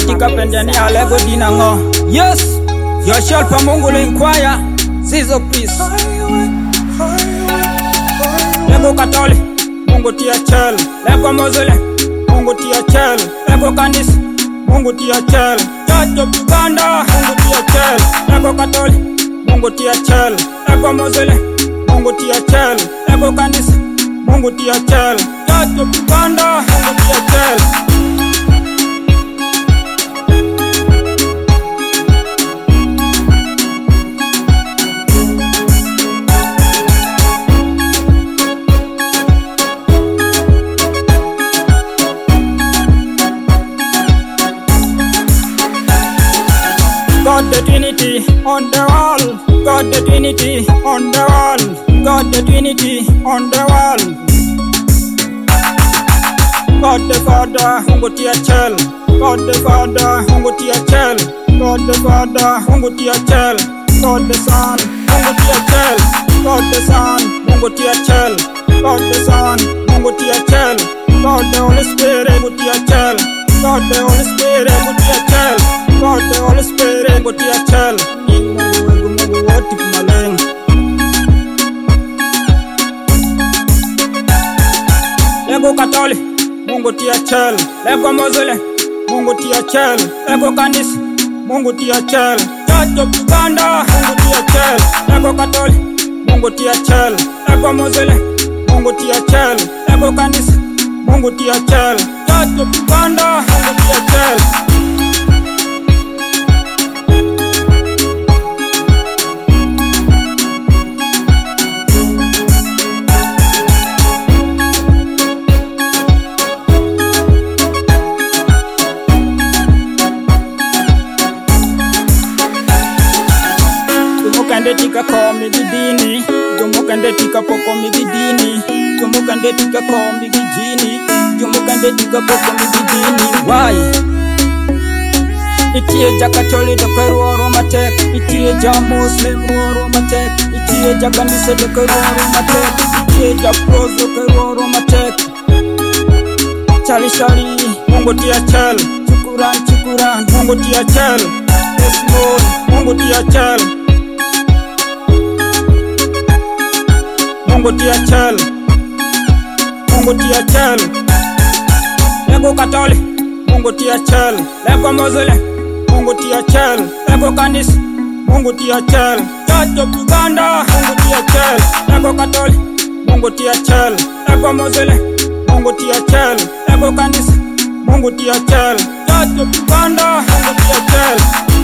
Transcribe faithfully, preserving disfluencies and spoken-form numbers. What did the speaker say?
tika pendeni alego dinango. Yes, Yoshel pa Mungu le inquire. Zizo peace. Lego Katoli, Mungu tia chel. Lego Mozele, Mungu tia chel. Lego Candice, Mungu tia chel. Church of Uganda, Mungu tia chel. Lego Katoli, Mungu tia chel. Lego Mozele, Mungu tia chel. Lego Candice, Mungu tia chel. Church of Uganda, Mungu tia chel. God the Trinity on the wall, God the Trinity on the wall, God the Trinity on the wall. God the Father, Mungu tia chel. God the Father, Mungu tia chel. God the Father, Mungu tia chel. God the Son, Mungu tia chel. God the Son, Mungu tia chel. God the Son, Mungu tia chel. God the Holy Spirit, Mungu tia chel. God the Holy Spirit, Mungu tia chel. God the Holy Spirit, Mungu tia chel. Mungu Mungu wote kumaleng. Lego Katoli, Mungu tia chel. Lego Mozele, Mungu tia chel. Lego Candice, Mungu tia chel. Church of Uganda, Mungu tia chel. Lego Katoli, Mungu tia chel. Lego Mozele, Mungu tia chel. Lego Candice, Mungu tia chel. Church of Uganda, Mungu tia chel. Jomukande tika komi gidini, Jomukande tika poko mi gidini, Jomukande tika komi gidini, Jomukande tika poko mi gidini. Why? Itie ja Katoli do karuoro matek, Itie ja Muslim ruoro matek, Itie ja Candice do karuoro matek, Itie ja Pros do karuoro matek. Chali chali, Mungu tia chel. Chukuran chukuran, Mungu tia chel. Yes Lord, Mungu tia chel. Mungu tia chel. Mungu tia chel. Lego Katoli, Mungu tia chel. Lego Mozele, Mungu tia chel. Lego Candice, Mungu tia chel. Church of Uganda, Mungu tia chel. Lego Katoli, Mungu tia chel. Lego Mozele, Mungu tia chel. Lego Candice, Mungu tia chel. Church of Uganda, Mungu tia chel.